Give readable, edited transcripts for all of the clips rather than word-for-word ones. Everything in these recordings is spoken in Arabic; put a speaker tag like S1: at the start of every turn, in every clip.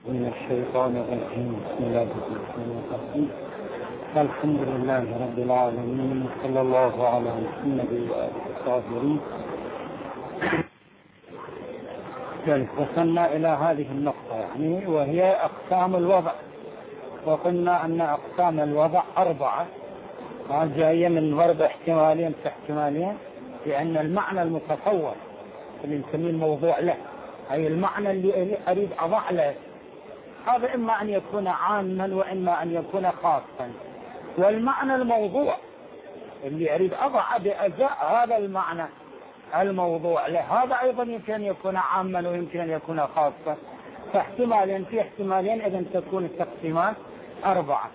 S1: من الشيطان الرجيم. بسم الله الرحمن الرحيم. الحمد لله رب العالمين، صلى الله على محمد وآله الطاهرين. وصلنا إلى هذه النقطة وهي أقسام الوضع، وقلنا أن أقسام الوضع 4 جاية من ضرب احتمالين في احتمالين، لأن المعنى المتصور اللي نسميه الموضوع له، أي المعنى اللي أريد أضع له، هذا إما أن يكون عاما وإما أن يكون خاصا. والمعنى الموضوع اللي أريد أضع بأجزاء هذا المعنى الموضوع له، هذا أيضا يمكن أن يكون عاما ويمكن أن يكون خاصا. فاحتمالين في احتمالين، إذن تكون التقسيمات 4.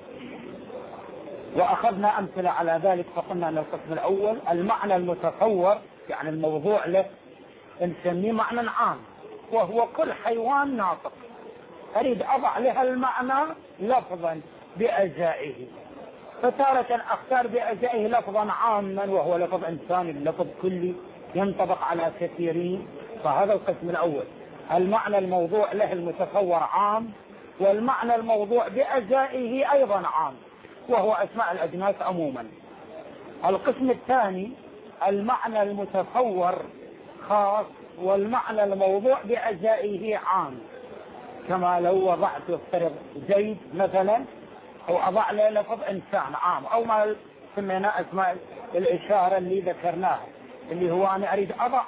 S1: وأخذنا أمثلة على ذلك، فقلنا أن القسم الأول المعنى المتصور، يعني الموضوع له، نسميه معنى عام، وهو كل حيوان ناطق أريد أضع لها المعنى لفظا بأجزائه. فتارة أختار بأجزائه لفظا عاما وهو لفظ إنساني، لفظ كلي ينطبق على كثيرين. فهذا القسم الأول، المعنى الموضوع له المتصور عام، والمعنى الموضوع بأجزائه أيضا عام، وهو أسماء الأجناس عموما. القسم الثاني المعنى المتصور خاص، والمعنى الموضوع بأجزائه عام. كما لو وضعت افترض زيد مثلا، أو أضع له لفظ إنسان عام، أو ما سمينا أسماء الإشارة اللي ذكرناها، اللي هو أنا أريد أضع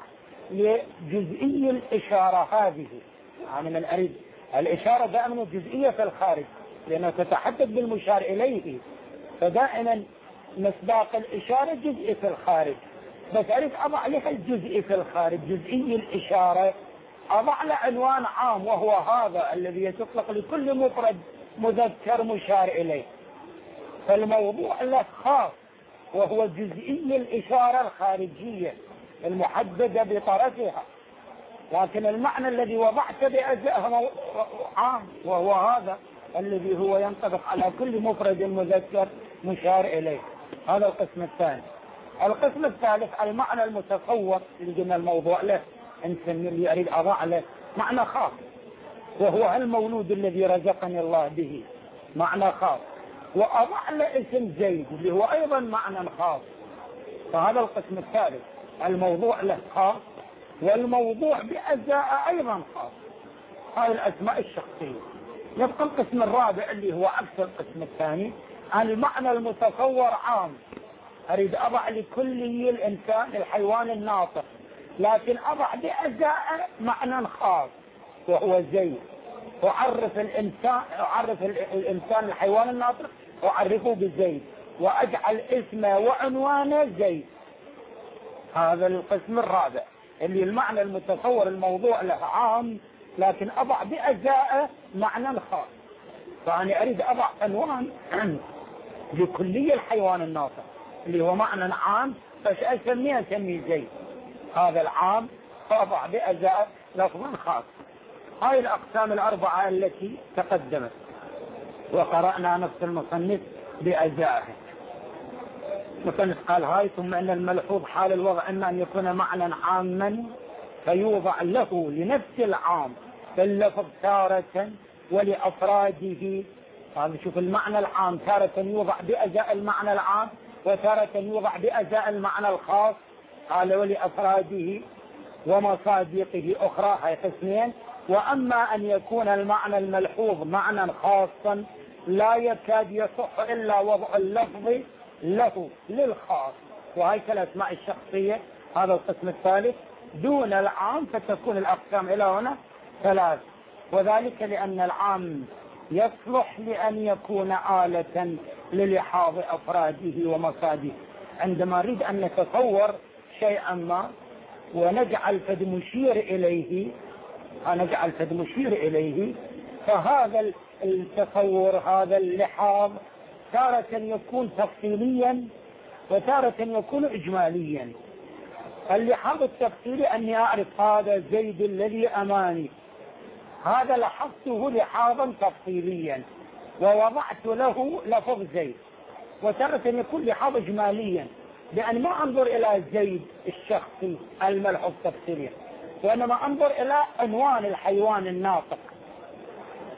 S1: لجزئي الإشارة هذه. يعني من أريد الإشارة دائما جزئية في الخارج، لأنها تتحدث بالمشار إليه، فدائما مصداق الإشارة جزئي في الخارج، بس أريد أضع لها الجزئي في الخارج، جزئي الإشارة، أضع له عنوان عام، وهو هذا الذي يطلق لكل مفرد مذكر مشار إليه. فالموضوع له خاص، وهو جزئي الإشارة الخارجية المحددة بطرفها، لكن المعنى الذي وضعت بأجزائه عام، وهو هذا الذي هو ينطبق على كل مفرد مذكر مشار إليه. هذا القسم الثاني. القسم الثالث المعنى المتصور اللي قلنا الموضوع له، نسميه اللي أريد أضع له معنى خاص، وهو المولود الذي رزقني الله به، معنى خاص، وأضع له اسم زيد اللي هو أيضا معنى خاص. فهذا القسم الثالث، الموضوع له خاص، والموضوع بأجزاء أيضا خاص. هذه الأسماء الشخصية. يبقى القسم الرابع اللي هو عكس القسم الثاني، المعنى المتصور عام، أريد أضع لكل الإنسان الحيوان الناطق، لكن أضع بأجزاء معنى خاص وهو زيد. أعرف الإنسان الحيوان الناطق، أعرفه بزيد، وأجعل اسمه وعنوانه زيد. هذا القسم الرابع اللي المعنى المتصور الموضوع له عام، لكن أضع بأجزاء معنى خاص. فأنا أريد أضع عنوان لكلية الحيوان الناطق اللي هو معنى عام، فأسميه زيد، هذا العام، فأضع بأجزاء لفظا خاص. هاي الأقسام 4 التي تقدمت، وقرأنا نفس المصنف بأجزائه. المصنف قال هاي: ثم إن الملحوظ حال الوضع إما أن يكون معنى عاما فيوضع له لنفس العام باللفظ تارة ولأفراده. هذا شوف المعنى العام تارة يوضع بأجزاء المعنى العام، وتارة يوضع بأجزاء المعنى الخاص. قال ولأفراده ومصادقه أخرى، هاي قسمين. وأما أن يكون المعنى الملحوظ معنى خاصا لا يكاد يصح إلا وضع اللفظ له للخاص، وهي كالأسماء الشخصية. هذا القسم الثالث دون العام، فتكون الأقسام إلى هنا 3. وذلك لأن العام يصلح لأن يكون آلة للحاظ أفراده ومصادقه. عندما نريد أن نتصور شيئا ما ونجعل فد مشير إليه، فهذا التصور، هذا اللحاظ، تارة يكون تفصيليا وتارة يكون إجماليا. اللحاظ التفصيلي أني أعرف هذا زيد الذي أمامي، هذا لحظته لحاظا تفصيليا ووضعت له لفظ زيد. وتارة يكون لحاظ إجماليا، لأن ما أنظر إلى زيد الشخصي الملحوظ تفصيليا، وإنما أنظر إلى عنوان الحيوان الناطق.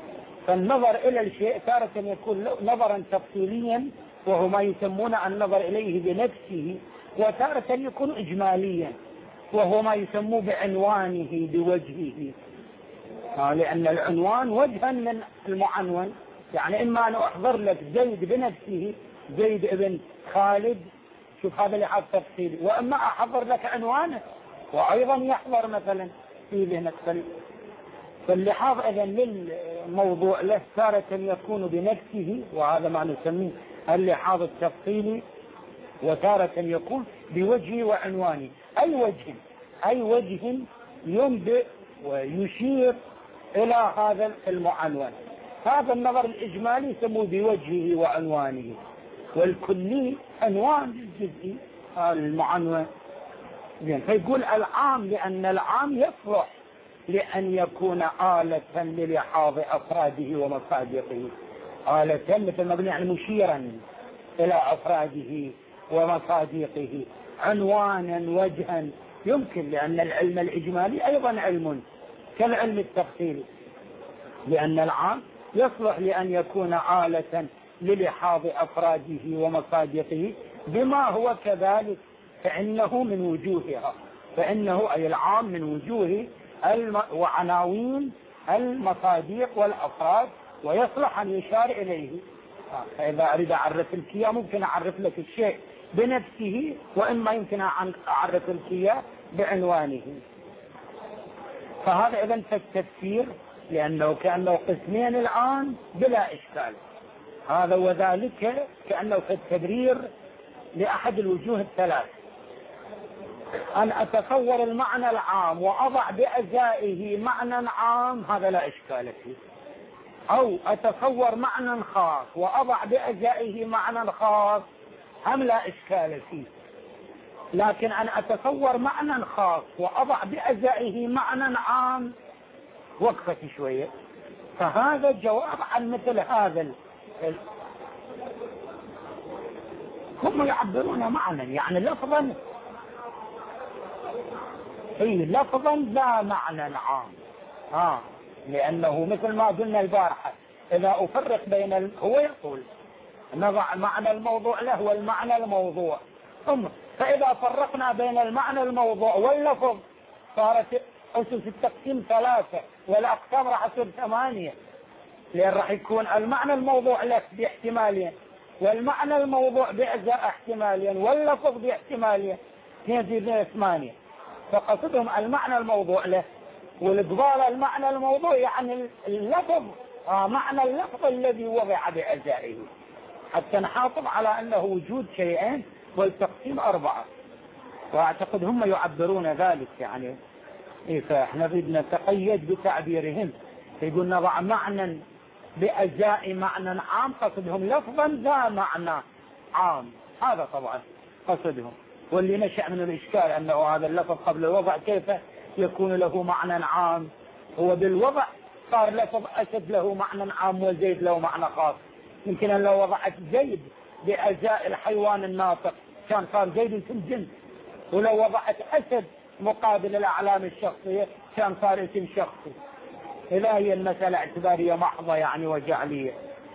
S1: فالنظر إلى الشيء تارة يكون نظرا تفصيليا وهو ما يسمون النظر إليه بنفسه، وتارة يكون إجماليا وهو ما يسموه بعنوانه بوجهه، لأن العنوان وجها من المعنون. يعني إما أن أحضر لك زيد بنفسه، زيد ابن خالد، شوف هذا لحاظ تفصيلي، وإما أحضر لك عنوانه وأيضا يحضر مثلا في ذهنك. فاللحاظ إذن للموضوع له تارة يكون بنفسه، وهذا ما نسميه اللحاظ التفصيلي، وتارة يكون بوجهه وعنوانه. أي وجه ينبئ ويشير إلى هذا المعنون. هذا النظر الإجمالي يسموه بوجهه وعنوانه، والكلي عنوان الجزئي المعنون. فيقول العام لأن العام يصلح لأن يكون آلة للحاظ أفراده ومصادقه، آلة مثل ما قلنا يعني مشيرا إلى أفراده ومصادقه، عنوانا وجها يمكن، لأن العلم الإجمالي أيضا علم كالعلم التفصيلي، لأن العام يصلح لأن يكون آلة للحاظ أفراده ومصادقه بما هو كذلك، فإنه من وجوهها، فإنه أي العام من وجوه وعناوين المصادق والأفراد، ويصلح أن يشار إليه. فإذا أريد أعرف الكيا ممكن أعرف لك الشيء بنفسه، وإما يمكن أن أعرف الكيا بعنوانه. فهذا إذن في التفسير، لأنه كأنه قسمين الآن بلا إشكال، هذا وذلك كأنه في التبرير لأحد الوجوه الثلاث. أن أتصور المعنى العام وأضع بأجزائه معنى عام، هذا لا إشكال فيه، أو أتصور معنى خاص وأضع بأجزائه معنى خاص، هم لا إشكال فيه. لكن أن أتصور معنى خاص وأضع بأجزائه معنى عام وقفت شوية. فهذا جواب عن مثل هذا هم يعبرون معنى، يعني لفظا لفظا لا معنى عام، لأنه مثل ما قلنا البارحة إذا أفرق بين هو يقول نضع معنى الموضوع له والمعنى الموضوع، فإذا فرقنا بين المعنى الموضوع واللفظ صارت أسس التقسيم 3 والأقسام راح تصير 8، لأن راح يكون المعنى الموضوع له باحتمالين، والمعنى الموضوع بأجزاء احتمالين، واللفظ باحتمالين، 2 8. فقصدهم المعنى الموضوع له، والإقبال المعنى الموضوع يعني اللفظ، معنى اللفظ الذي وضع بأجزائه، حتى نحافظ على أنه وجود شيئين والتقسيم 4. وأعتقد هم يعبرون ذلك يعني، فإحنا بدنا نتقيد بتعبيرهم، يقول نضع معنى بأجزاء معنى عام، قصدهم لفظا ذا معنى عام، هذا طبعا قصدهم. واللي نشأ من الإشكال أنه هذا اللفظ قبل الوضع كيف يكون له معنى عام، هو بالوضع صار لفظ أسد له معنى عام وزيد له معنى خاص. يمكن أن لو وضعت زيد بأجزاء الحيوان الناطق كان صار زيد اسم جنس، ولو وضعت أسد مقابل الأعلام الشخصية كان صار اسم شخصي. إذا هي المسألة اعتبارية محضة يعني وجعلية.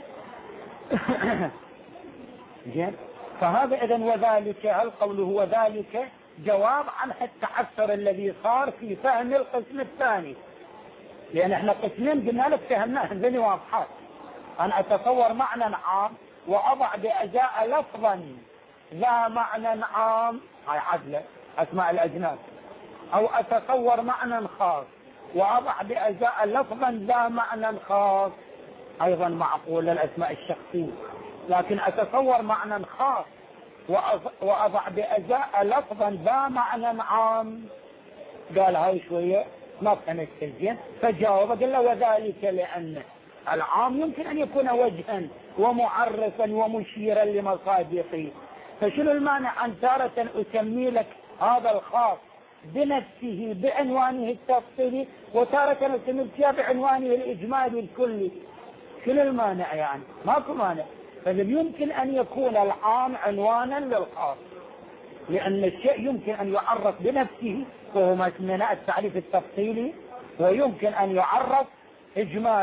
S1: فهذا إذن وذلك، هل قوله وذلك جواب عن التعثر الذي صار في فهم القسم الثاني، لأن احنا قسمين قلنا لك فهمناه ذني واضحات. أن أتصور معنى عام وأضع بأجزاء لفظا ذا معنى عام، هاي عدلة أسماء الأجناس، أو أتصور معنى خاص وأضع بأجزاء لفظا ذا معنى خاص، أيضا معقول الأسماء الشخصية. لكن أتصور معنى خاص وأضع بأجزاء لفظا ذا معنى عام، قال هاي شوية ما فهمت زين، فجاوب قال له وذلك لأن العام يمكن أن يكون وجها ومعرفا ومشيرا لمصادقه. فشنو المانع أن تارة أسمي لك هذا الخاص بنفسه بعنوانه التفصيلي، وتارة أسمي لك بعنوانه الإجمالي الكلي؟ شنو المانع يعني؟ ماكو مانع. فلم يمكن أن يكون العام عنوانا للخاص، لأن الشيء يمكن أن يعرف بنفسه وهو ما سميناه التعريف التفصيلي، ويمكن أن يعرف إجمالا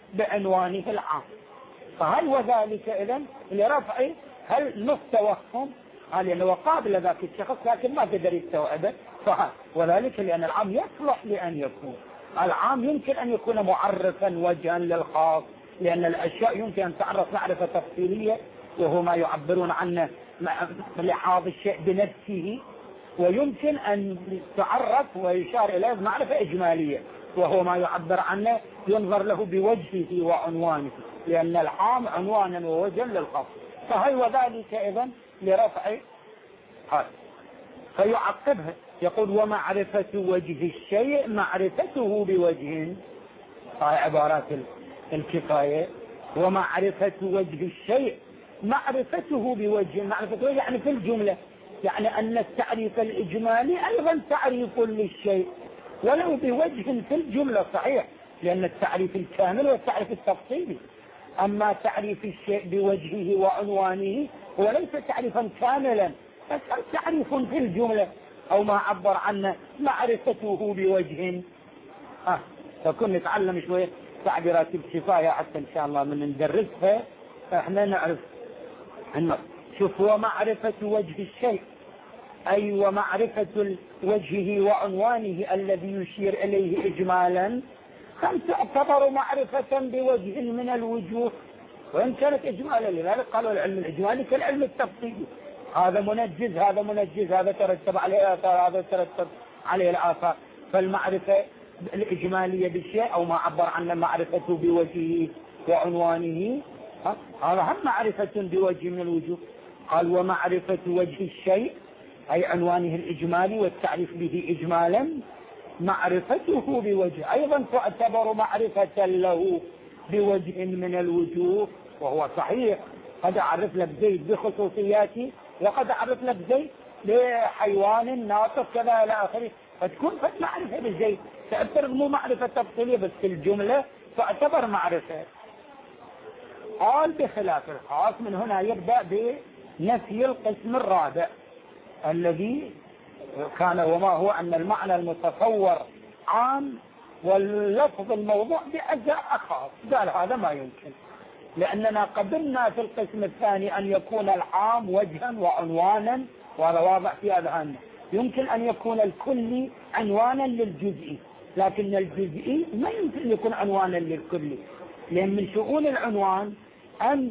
S1: بعنوانه العام. فهل وذلك إذن لرفع هل نص توهم لأنه وقابل ذاك الشخص لكن ما قدر يستوعبه، وذلك لأن العام يصلح لأن يكون العام يمكن أن يكون معرفا وجها للخاص، لأن الأشياء يمكن أن تعرف معرفة تفصيلية وهو ما يعبرون عنه لحاظ الشيء بنفسه، ويمكن أن تعرف ويشار إليه معرفة إجمالية وهو ما يعبر عنه ينظر له بوجهه وعنوانه، لأن العام عنوانا ووجها للخاص. فهي وذلك إذن لرفع هذا. فيعقبها يقول ومعرفة وجه الشيء معرفته بوجه، هاي عبارات الكفاية. ومعرفة وجه الشيء معرفته بوجه، معرفته يعني في الجملة، يعني أن التعريف الإجمالي أيضا تعريف للشيء ولو بوجه في الجملة، صحيح، لأن التعريف الكامل والتعريف التفصيلي. أما تعريف الشيء بوجهه وعنوانه هو ليس تعريفا كاملا، بس تعريف في الجملة أو ما عبر عنه معرفته بوجه. فكن نتعلم شوية تعبيرات الكفاية حتى إن شاء الله من ندرسها احنا نعرف أنه شوف ومعرفة وجه الشيء أي ومعرفة وجهه وعنوانه الذي يشير إليه إجمالا كم تعتبر معرفة بوجه من الوجوه، وإن كانت إجمالا. لذلك قالوا العلم الإجمالي كالعلم التفصيلي، هذا منجز هذا منجز، هذا ترتب عليه آثار هذا ترتب عليه الآثار. فالمعرفة الإجمالية بالشيء أو ما عبر عنه معرفته بوجهه وعنوانه هذا هم معرفة بوجه من الوجوه. قال ومعرفة وجه الشيء أي عنوانه الإجمالي والتعريف به إجمالا معرفته بوجه أيضا تعتبر معرفة له بوجه من الوجوه. وهو صحيح قد أعرف لك زيد بخصوصياتي وقد أعرف لك زيد لحيوان ناطق كذا إلى آخره، فتكون معرفة بالزيد تعتبر مو معرفة تفصيلية بس في الجملة تعتبر معرفة. قال بخلاف الخاص. من هنا يبدأ بنفي القسم الرابع الذي كان وما هو أن المعنى المتصور عام واللفظ الموضوع بأجزاء خاص. قال هذا ما يمكن، لأننا قبلنا في القسم الثاني أن يكون العام وجها وعنوانا، وهذا واضح في أذهاننا. يمكن أن يكون الكلي عنوانا للجزئي، لكن الجزئي ما يمكن يكون عنوانا للكلي، لأن من شؤون العنوان أن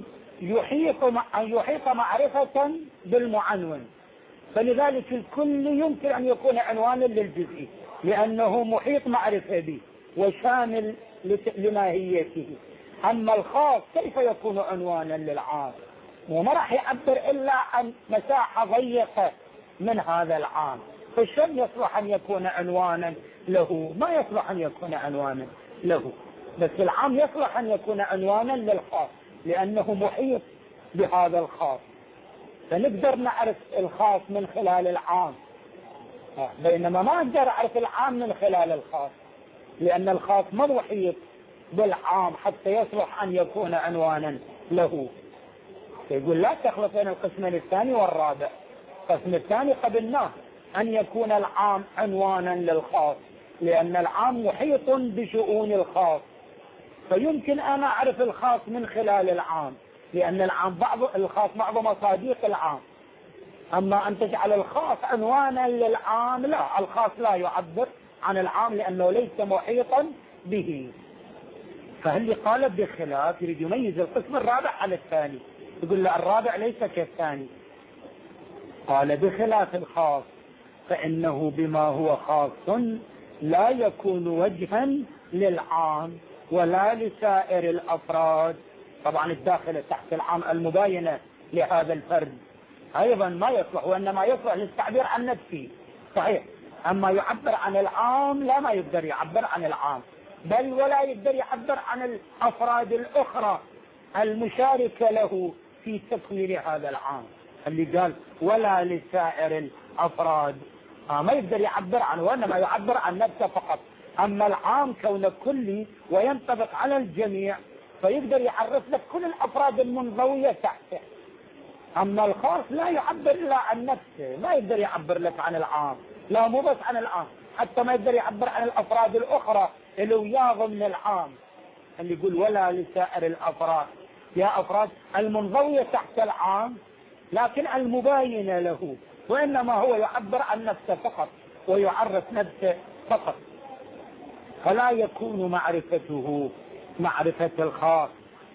S1: يحيط معرفة بالمعنون، فلذلك الكل يمكن أن يكون عنوانا للجزئي لأنه محيط معرفة به وشامل لماهيته. أما الخاص كيف يكون عنوانا للعام؟ وما راح يعبر إلا عن مساحة ضيقة من هذا العام، فالشم يصلح أن يكون عنوانا له، ما يصلح أن يكون عنوانا له، بس العام يصلح أن يكون عنوانا للخاص لأنه محيط بهذا الخاص. فنقدر نعرف الخاص من خلال العام، بينما ما أقدر أعرف العام من خلال الخاص، لأن الخاص ما محيط بالعام حتى يصلح أن يكون عنوانا له. يقول لا تخلط بين القسمين الثاني والرابع. القسم الثاني قبلناه أن يكون العام عنوانا للخاص لأن العام محيط بشؤون الخاص، فيمكن أنا أعرف الخاص من خلال العام لأن الخاص بعض مصاديق العام. أما أن تجعل الخاص عنوانا للعام لا، الخاص لا يعبر عن العام لأنه ليس محيطا به. فهل قال بخلاف يريد يميز القسم الرابع على الثاني، يقول لا الرابع ليس كالثاني. قال بخلاف الخاص فإنه بما هو خاص لا يكون وجها للعام ولا لسائر الأفراد. طبعا الداخل تحت العام المباينة لهذا الفرد أيضا ما يصلح، وإنما يصلح للتعبير عن نفسه، صحيح. أما يعبر عن العام لا، ما يقدر يعبر عن العام، بل ولا يقدر يعبر عن الأفراد الأخرى المشاركة له في تكوين هذا العام، اللي قال ولا لسائر الأفراد، ما يقدر يعبر عنه وإنما يعبر عن نفسه فقط. أما العام كونه كلي وينطبق على الجميع فيقدر يعرف لك كل الأفراد المنضوية تحته. أما الخاص لا يعبر إلا عن نفسه، ما يقدر يعبر لك عن العام، لا مو بس عن العام، حتى ما يقدر يعبر عن الأفراد الأخرى اللي وياه ضمن العام. اللي يقول ولا لسائر الأفراد، يا أفراد المنضوية تحت العام لكن المباينة له، وإنما هو يعبر عن نفسه فقط ويعرف نفسه فقط. فلا يكون معرفته معرفة الخاص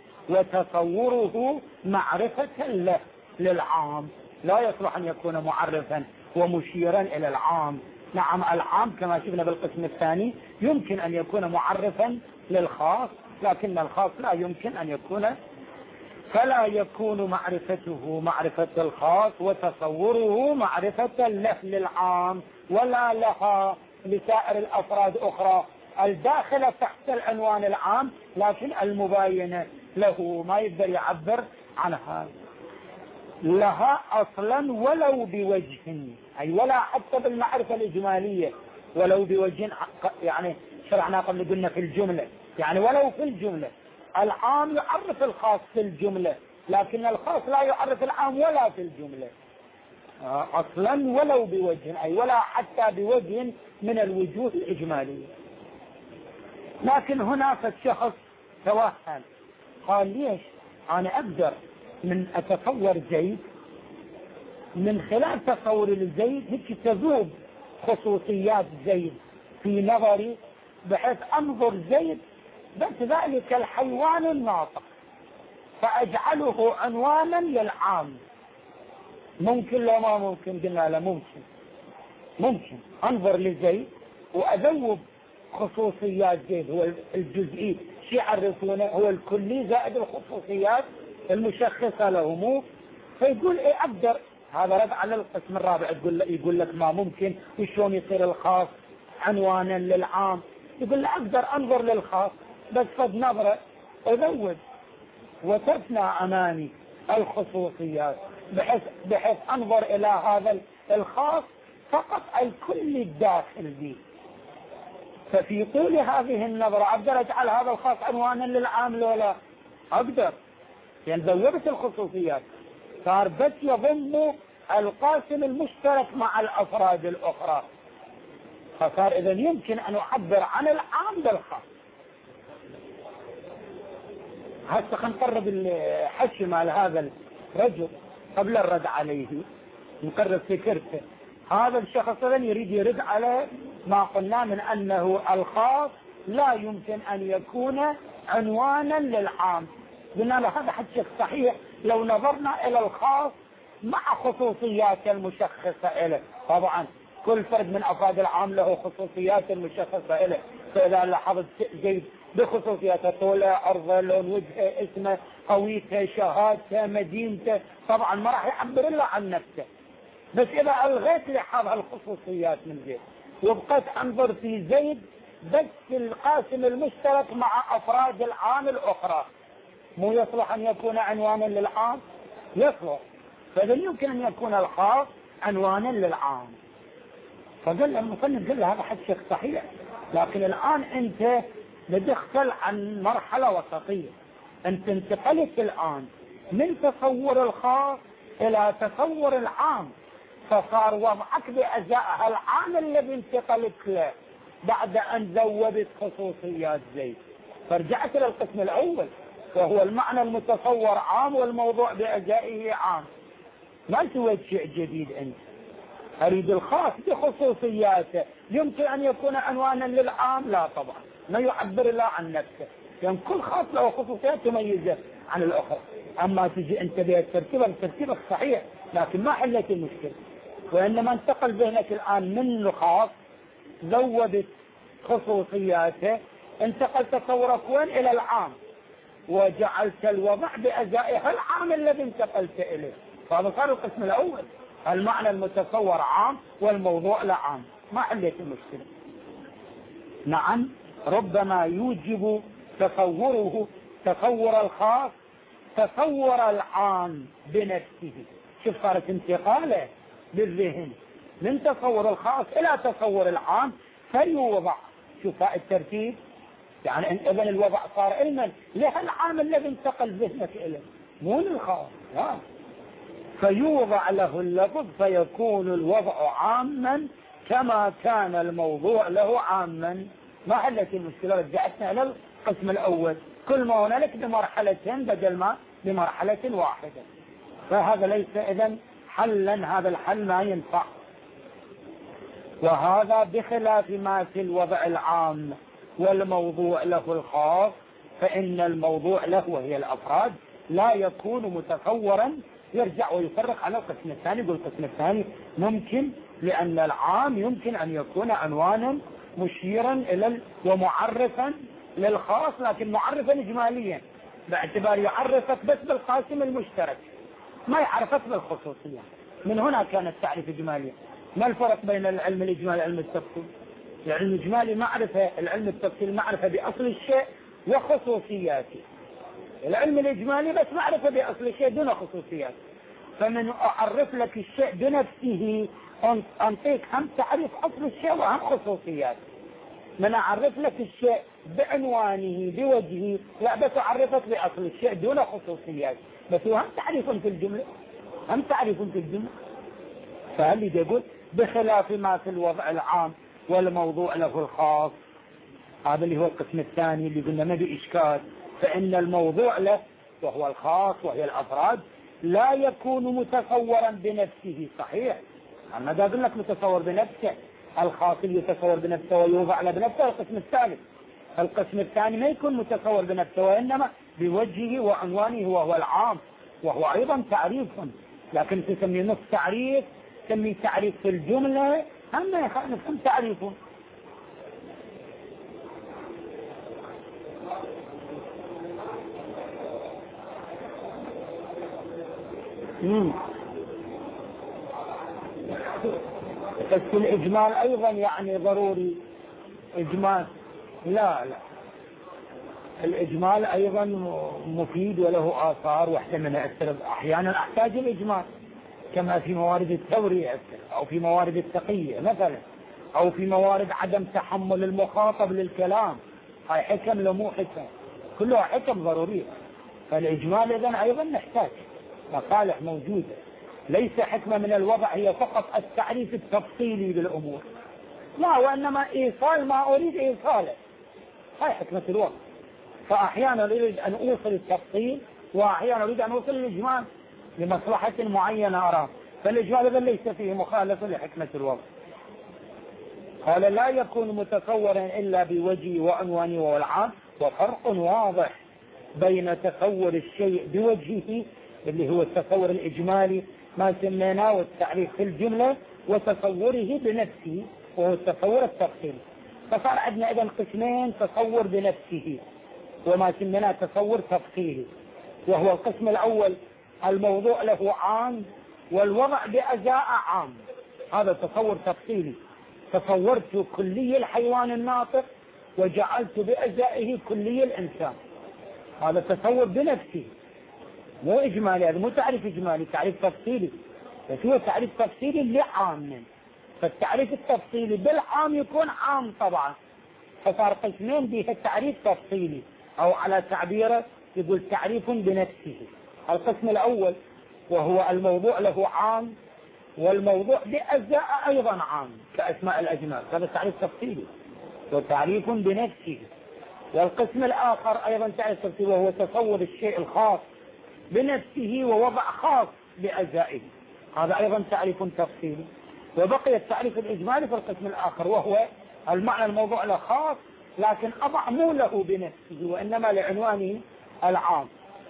S1: وتصوره معرفة له للعام، لا يصلح أن يكون معرفا ومشيرا إلى العام. نعم العام كما شفنا بالقسم الثاني يمكن أن يكون معرفا للخاص، لكن الخاص لا يمكن أن يكون. فلا يكون معرفته معرفة الخاص وتصوره معرفة له للعام، ولا لها لسائر الأفراد أخرى الداخلة تحت العنوان العام لكن المباينة له، ما يقدر يعبر عنها. لها أصلا ولو بوجه، أي ولا حتى بالمعرفة الإجمالية، ولو بوجه يعني شرعنا قبل قلنا في الجملة، يعني ولو في الجملة. العام يعرف الخاص في الجملة لكن الخاص لا يعرف العام ولا في الجملة أصلا ولو بوجه، أي ولا حتى بوجه من الوجوه الإجمالية. لكن هناك شخص توهم قال ليش أنا أقدر من أتصور زيد من خلال تصور الزيد هيك تذوب خصوصيات زيد في نظري بحيث أنظر زيد بس ذلك الحيوان الناطق فأجعله عنوانا للعام. ممكن لو ما ممكن؟ قلنا لا ممكن أنظر لزيد وأذوب خصوصيات زيد، هو الجزئي شو يعرفونه هو الكلي زائد الخصوصيات المشخصة له مو. فيقول ايه أقدر، هذا رد على القسم الرابع يقول لك ما ممكن وشون يصير الخاص عنوانا للعام. يقول له أقدر أنظر للخاص بس فد نظرة أذوب وتفنى أمامي الخصوصيات بحيث أنظر إلى هذا الخاص فقط الكل الداخل به. ففي طول هذه النظرة أقدر أجعل هذا الخاص عنوانا للعام لو لا أقدر، يعني ذوبت الخصوصيات صار بس يضم القاسم المشترك مع الأفراد الأخرى، فصار إذا يمكن أن أعبر عن العام بالخاص. هسه خلينا نقرب الحشي مال هذا الرجل قبل الرد عليه، نقرب فكرته. هذا الشخص يريد يرد على ما قلنا من أنه الخاص لا يمكن أن يكون عنوانا للعام. قلنا له هذا حديث صحيح لو نظرنا إلى الخاص مع خصوصيات المشخصة له. طبعا كل فرد من أفراد العام له خصوصيات المشخصة له، فإذا لاحظت زيد بخصوصياته طوله عرضه لون وجهه اسمه هويته شهادته مدينته، طبعا ما راح يعبر إلا عن نفسه. بس إذا ألغيت لحظ الخصوصيات من زيد وبقيت أنظر في زيد بس القاسم المشترك مع أفراد العام الأخرى، مو يصلح أن يكون عنوانا للعام؟ يصلح. فإذا يمكن أن يكون الخاص عنوانا للعام. فقال المصنف قال له هذا حديث صحيح، لكن الآن أنت بتختل عن مرحلة وسطية، أنت انتقلت الآن من تصور الخاص إلى تصور العام، فصار وضعك بأزاء العام الذي انتقلت له بعد أن ذوبت خصوصيات زيد. فرجعت إلى القسم الأول وهو المعنى المتصور عام والموضوع بأجائه عام. ما سويت شيء جديد أنت، أريد الخاص بخصوصياته يمكن أن يكون عنوانا للعام؟ لا طبعا، ما يعبر إلا عن نفسه، يعني كل خاص له خصوصيات تميزه عن الأخرى. أما تجي أنت بترتيبك صحيح لكن ما حلت المشكلة، وإنما انتقل ذهنك الآن من الخاص ذوبت خصوصياته، انتقل تصورك وين؟ إلى العام، وجعلت الوضع بأزائها العام الذي انتقلت إليه. فهذا صار القسم الأول، المعنى المتصور عام والموضوع لا عام، ما حلت المشكلة. نعم ربما يوجب تصور الخاص تصور العام بنفسه. شوف صارت انتقاله بالذهن من تصور الخاص إلى تصور العام فيوضع. شوف الترتيب، يعني إذن الوضع صار علما له العام الذي انتقل ذهنك إليه مو للخاص، فيوضع له اللفظ فيكون الوضع عاما كما كان الموضوع له عاما. ما حلت المشكلة، رجعتنا إلى القسم الأول كل ما هنالك بمرحلتين بدل ما بمرحلة واحدة. فهذا ليس إذن حلا، هذا الحل ما ينفع. وهذا بخلاف ما في الوضع العام والموضوع له الخاص، فإن الموضوع له وهي الأفراد لا يكون متصورا. يرجع ويفرق على القسم الثاني، يقول القسم الثاني ممكن لأن العام يمكن أن يكون عنوانا مشيرا إلى ومعرفا للخاص، لكن معرفا إجماليا باعتبار يعرفك بس بالقاسم المشترك، ما يعرفك بالخصوصية. من هنا كان التعريف إجماليا. ما الفرق بين العلم الإجمالي والعلم التفصيلي؟ العلم الإجمالي معرفة، العلم التفصيلي معرفة بأصل الشيء وخصوصياته. العلم الإجمالي بس معرفة بأصل الشيء دون خصوصيات. فمن أعرف لك الشيء بنفسه أنطيك هم تعريف أصل الشيء وهم خصوصيات. من أعرف لك الشيء بعنوانه بوجهه لا، بس أعرفك بأصل الشيء دون خصوصيات، بس هو هم تعريف في الجملة، هم تعريف في الجملة. فهل يقول بخلاف ما في الوضع العام والموضوع له الخاص، هذا اللي هو القسم الثاني اللي قلنا ما بإشكال. فإن الموضوع له وهو الخاص وهي الأفراد لا يكون متصورا بنفسه. صحيح، أما دا قلنا لك متصور بنفسه، الخاص اللي يتصور بنفسه ويوضع له بنفسه القسم الثالث. القسم الثاني ما يكون متصور بنفسه وإنما بوجهه وعنوانه وهو العام، وهو أيضا تعريف، لكن تسميه نص تعريف، تسميه تعريف في الجملة، هم نفهم تعريفه. بس الإجمال أيضا يعني ضروري إجمال. لا الإجمال أيضا مفيد وله آثار، واحدة منها أحيانا أحتاج الإجمال كما في موارد التورية أو في موارد التقية مثلا، أو في موارد عدم تحمل المخاطب للكلام. هاي حكم لمو حكم، كلها حكم ضرورية. فالإجمال إذن أيضا نحتاج مصالح موجودة، ليس حكمة من الوضع هي فقط التعريف التفصيلي بالأمور، لا، وإنما إيصال ما أريد إيصاله، هاي حكمة الوضع. فأحيانا أريد أن أوصل التفصيل، وأحيانا أريد أن أوصل الإجمال لمصلحة معينة أراه، فالإجمال إذن ليس فيه مخالفة لحكمة الوضع. قال لا يكون متصورا إلا بوجهه وعنوانه والعام، وفرق واضح بين تصور الشيء بوجهه اللي هو التصور الإجمالي ما سميناه والتعريف في الجملة، وتصوره بنفسه وهو التصور التفصيلي. فصار عندنا إذن قسمين، تصور بنفسه وما سميناه تصور تفصيلي. وهو القسم الأول الموضوع له عام والوضع بأجزاء عام، هذا تصور تفصيلي. تصورت كلي الحيوان الناطق وجعلت بأجزائه كلي الإنسان، هذا تصور بنفسه مو إجمالي، هذا مو تعريف إجمالي، تعريف تفصيلي. بس هو تعريف تفصيلي لعام، فالتعريف التفصيلي بالعام يكون عام طبعا. فصار قسمين به التعريف تفصيلي، أو على تعبيره يقول تعريف بنفسه. القسم الأول وهو الموضوع له عام والموضوع بأجزاء أيضا عام كأسماء الأجناس، هذا تعريف تفصيلي وتعريف بنفسه. والقسم الآخر أيضا تعريف تفصيلي وهو تصور الشيء الخاص بنفسه ووضع خاص بأجزائه، هذا أيضا تعريف تفصيلي. وبقي التعريف الإجمالي في القسم الآخر وهو المعنى الموضوع له خاص لكن أضع مو له بنفسه وإنما لعنوانه العام.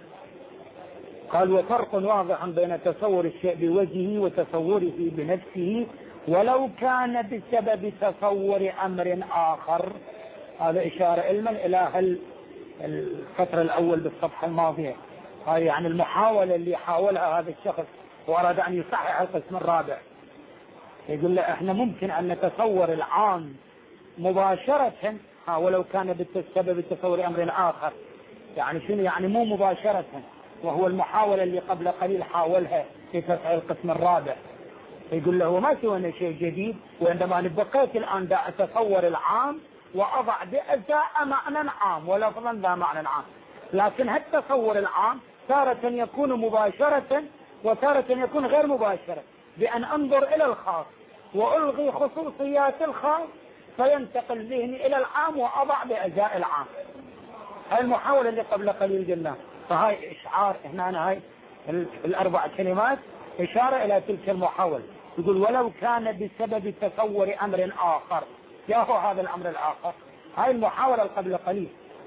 S1: قال وفرق واضح بين تصور الشيء بوجهه وتصوره بنفسه ولو كان بسبب تصور أمر آخر. هذا إشارة علما إلى الفترة الأول بالصفحة الماضية، هاي يعني المحاولة اللي حاولها هذا الشخص وأراد أن يصحح القسم الرابع. يقول له احنا ممكن أن نتصور العام مباشرة ولو كان بسبب تصور أمر آخر. يعني شنو يعني مو مباشرة؟ وهو المحاولة اللي قبل قليل حاولها في تصحيح القسم الرابع. يقول له هو ما سوينا شيء جديد، وعندما بقيت الآن دا أتصور العام وأضع بأجزاء معنى عام ولفظا ذا معنى عام، لكن هالتصور العام تارة يكون مباشرة وتارة يكون غير مباشرة، بأن أنظر إلى الخاص وألغي خصوصيات الخاص فينتقل ذهني إلى العام وأضع بأجزاء العام. هاي المحاولة اللي قبل قليل قلنا. فهاي إشعار هنا، هاي الأربع كلمات إشارة إلى تلك المحاولة. يقول ولو كان بسبب تصور أمر آخر. يا هو هذا الأمر الآخر؟ هاي المحاولة قبل قليل.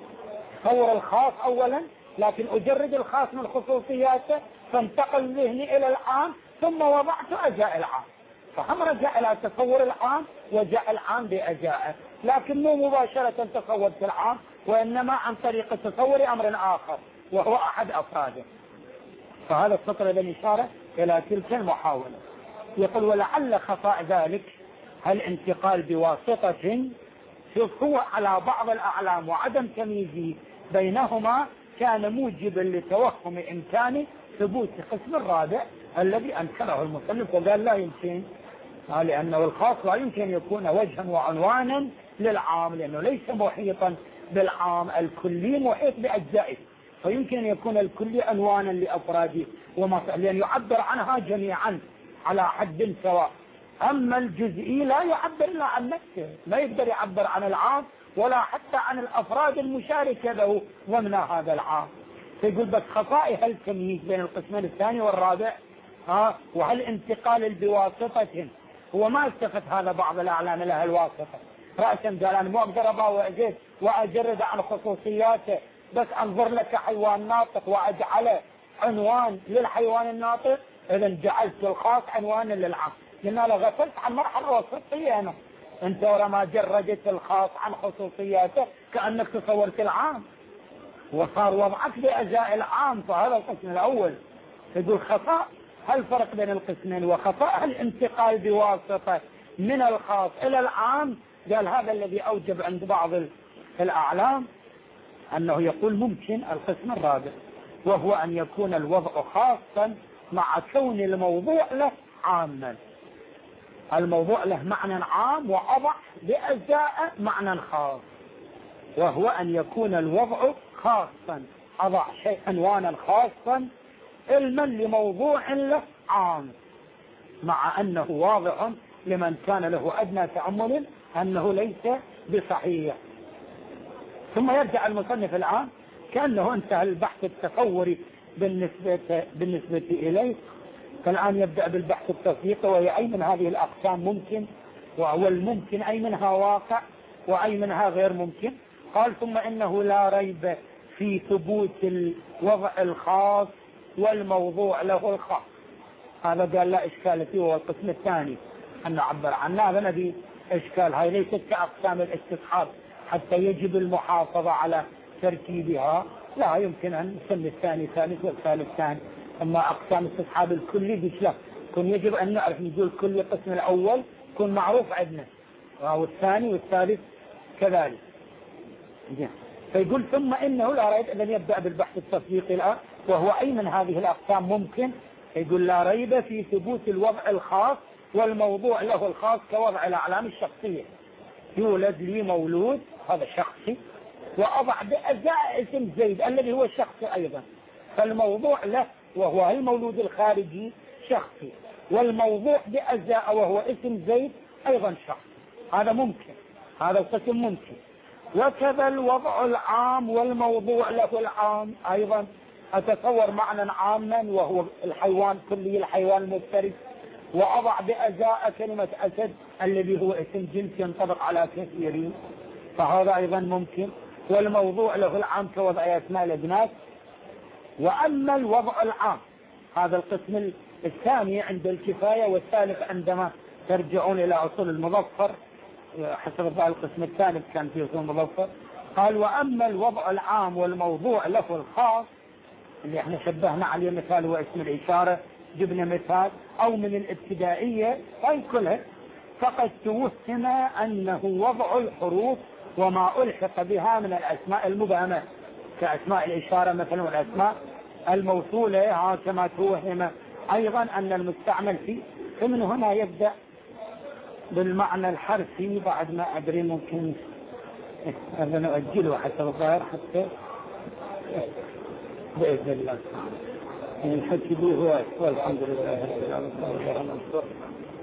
S1: تصور الخاص أولا، لكن أجرد الخاص من خصوصياته فانتقل ذهني إلى العام، ثم وضعت أجاء العام. فهم رجع إلى تصور العام وجاء العام بأجاءه، لكن مو مباشرة تصورت العام، وإنما عن طريق تصور أمر آخر وهو أحد أفراده. فهذا السطر الذي إشارة إلى تلك المحاولة. يقول ولعل خفاء ذلك الانتقال بواسطة، شوف هو على بعض الأعلام وعدم تمييزه بينهما كان موجبا لتوهم إمكان ثبوت القسم الرابع الذي أنكره المصنف وقال لا يمكن، لأنه الخاص لا يمكن يكون وجها وعنوانا للعام، لأنه ليس محيطا بالعام، الكلي محيط بأجزائه، فيمكن أن يكون الكلي عنوانا لأفراده لأن يعبر عنها جميعا على حد سواء. أما الجزئي لا يعبر إلا عن نفسه، ما يقدر يعبر عن العام ولا حتى عن الأفراد المشاركة له ضمن هذا العام. فيقول بس خصائص التمييز بين القسمين الثاني والرابع، وهل انتقال بواسطة، هو ما استفد هذا بعض الأعلام لها الواسطة رأسا، قال أنا مو أقدر أباوع وأجرد عن خصوصياته، بس أنظر لك حيوان ناطق وأجعله عنوان للحيوان الناطق، إذا جعلت الخاص عنوانا للعام، لأن أنا غفلت عن مرحلة وسطية. أنا أنت ورما جردت الخاص عن خصوصياته كأنك تصورت العام وصار وضعك بأجزاء العام. فهذا القسم الأول. يقول خطأ، هل فرق بين القسمين؟ وخطأ الانتقال بواسطة من الخاص إلى العام، قال هذا الذي أوجب عند بعض الأعلام أنه يقول ممكن القسم الرابع، وهو أن يكون الوضع خاصا مع كون الموضوع له عاما. الموضوع له معنى عام وأضع بأجزاء معنى خاص، وهو أن يكون الوضع خاصا، أضع شيء عنوانا خاصا علما لموضوع له عام، مع أنه واضح لمن كان له أدنى تأمل أنه ليس بصحيح. ثم يرجع المصنف الآن كأنه انتهى البحث التصوري بالنسبة إليه، فالآن يبدأ بالبحث التطبيقي، وهي أي من هذه الأقسام ممكن، وهو الممكن أي منها واقع وأي منها غير ممكن. قال ثم إنه لا ريب في ثبوت الوضع الخاص والموضوع له الخاص. هذا قال لا إشكال فيه، وهو القسم الثاني أن نعبر عنه. هذا نبي إشكال، هاي ليست كأقسام الاستصحاب حتى يجب المحافظة على تركيبها، لا يمكن أن نسمي الثاني ثالث والثالث ثاني. أما أقسام استصحاب الكلي بشلة كن يجب أن نعرف، نقول كل قسم الأول كن معروف عندنا، والثاني والثالث كذلك. فيقول ثم إنه لا ريب، إذن يبدأ بالبحث التطبيقي الآن، وهو أي من هذه الأقسام ممكن. يقول لا ريب في ثبوت الوضع الخاص والموضوع له الخاص كوضع الأعلام الشخصية. يولد لي مولود، هذا شخصي، وأضع بأجزاء اسم زيد الذي هو شخصي أيضا، فالموضوع له وهو المولود الخارجي شخصي، والموضوع بأجزاء وهو اسم زيد أيضا شخصي. هذا ممكن، هذا القسم ممكن. وكذا الوضع العام والموضوع له العام أيضا، أتصور معنى عاما وهو الحيوان كلي، الحيوان المفترس، وأضع بأجزاء كلمة أسد الذي هو اسم جنس ينطبق على كثيرين، فهذا أيضا ممكن. والموضوع له العام كوضع أسماء الأجناس. وأما الوضع العام، هذا القسم الثاني عند الكفاية، والثالث عندما ترجعون إلى أصول المظفر، حسب القسم الثالث كان في أصول المظفر. قال وأما الوضع العام والموضوع له الخاص، اللي احنا شبهنا عليه مثال هو اسم الإشارة، جبنا مثال أو من الابتدائية، هاي كلها فقد توهم أنه وضع الحروف وما ألحق بها من الأسماء المبهمة كأسماء الإشارة مثلا، والأسماء الموصولة كما توهم أيضا أن المستعمل فيه. فمن هنا يبدأ بالمعنى الحرفي، بعد ما أدري ممكن هذا نؤجله حتى الظاهر حتى بإذن الله الحكي به هو، والحمد لله رب العالمين.